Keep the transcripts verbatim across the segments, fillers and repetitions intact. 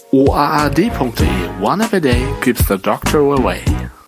o a a d punkt d e. One app a day keeps the doctor away.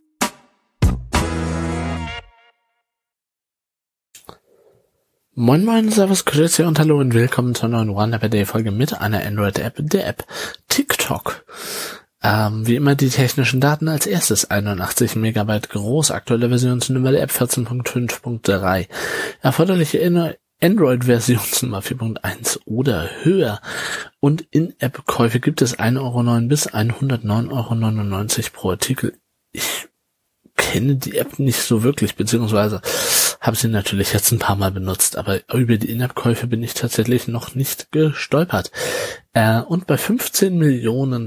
Moin moin, servus, grüezi und hallo und willkommen zur neuen One App a Day Folge mit einer Android-App, der App TikTok. Ähm, wie immer die technischen Daten als erstes: einundachtzig Megabyte groß, aktuelle Versionsnummer der App vierzehn Punkt fünf Punkt drei, erforderliche Android-Versionsnummer vier Punkt eins oder höher, und In-App-Käufe gibt es ein Euro neun bis hundertneun Euro neunundneunzig pro Artikel. Ich kenne die App nicht so wirklich, beziehungsweise habe sie natürlich jetzt ein paar Mal benutzt, aber über die In-App-Käufe bin ich tatsächlich noch nicht gestolpert. Äh, und bei fünfzehn Millionen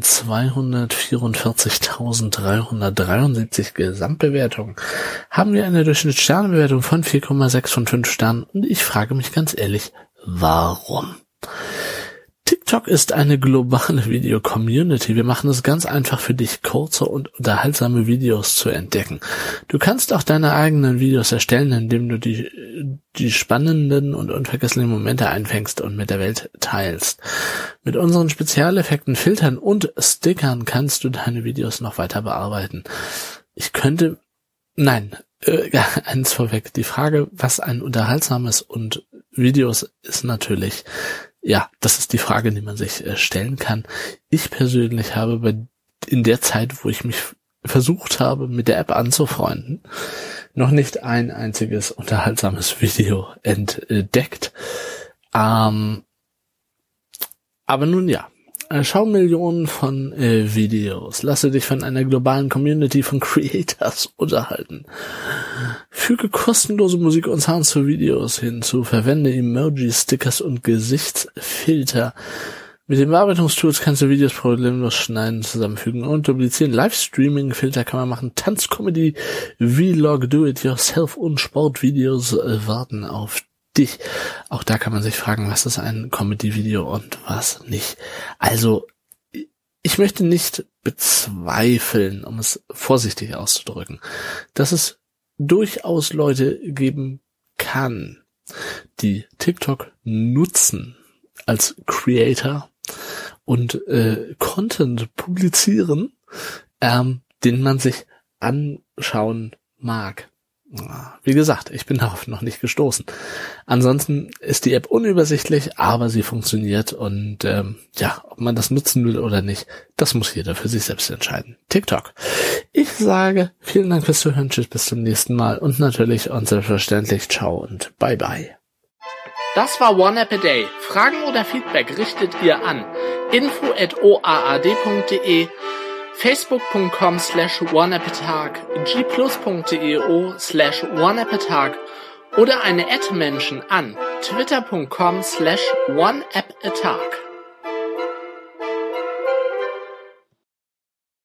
zweihundertvierundvierzigtausenddreihundertdreiundsiebzig Gesamtbewertungen haben wir eine Durchschnittssternebewertung von vier Komma sechs von fünf Sternen, und ich frage mich ganz ehrlich, warum? TikTok ist eine globale Video-Community. Wir machen es ganz einfach für dich, kurze und unterhaltsame Videos zu entdecken. Du kannst auch deine eigenen Videos erstellen, indem du die, die spannenden und unvergesslichen Momente einfängst und mit der Welt teilst. Mit unseren Spezialeffekten, Filtern und Stickern kannst du deine Videos noch weiter bearbeiten. Ich könnte, nein, äh, eins vorweg. Die Frage, was ein unterhaltsames und Videos ist, natürlich, ja, das ist die Frage, die man sich äh, stellen kann. Ich persönlich habe bei, in der Zeit, wo ich mich f- versucht habe, mit der App anzufreunden, noch nicht ein einziges unterhaltsames Video entdeckt. Ähm, aber nun ja, äh, schau Millionen von äh, Videos. Lasse dich von einer globalen Community von Creators unterhalten. Füge kostenlose Musik und Sounds zu Videos hinzu. Verwende Emojis, Stickers und Gesichtsfilter. Mit den Bearbeitungstools kannst du Videos problemlos schneiden, zusammenfügen und duplizieren. Livestreaming-Filter kann man machen. Tanz, Comedy, Vlog, Do-It-Yourself und Sportvideos äh, warten auf dich. Auch da kann man sich fragen, was ist ein Comedy-Video und was nicht. Also, ich möchte nicht bezweifeln, um es vorsichtig auszudrücken, dass es durchaus Leute geben kann, die TikTok nutzen als Creator und äh, Content publizieren, ähm, den man sich anschauen mag. Wie gesagt, ich bin darauf noch nicht gestoßen. Ansonsten ist die App unübersichtlich, aber sie funktioniert, und ähm, ja, ob man das nutzen will oder nicht, das muss jeder für sich selbst entscheiden. TikTok. Ich sage vielen Dank fürs Zuhören, tschüss, bis zum nächsten Mal, und natürlich und selbstverständlich ciao und bye bye. Das war One App a Day. Fragen oder Feedback richtet ihr an info at o a a d punkt d e, facebook punkt com slash oneappatag, g plus punkt d e o slash oneappatag oder eine Ad-Menschen an twitter punkt com slash oneappatag.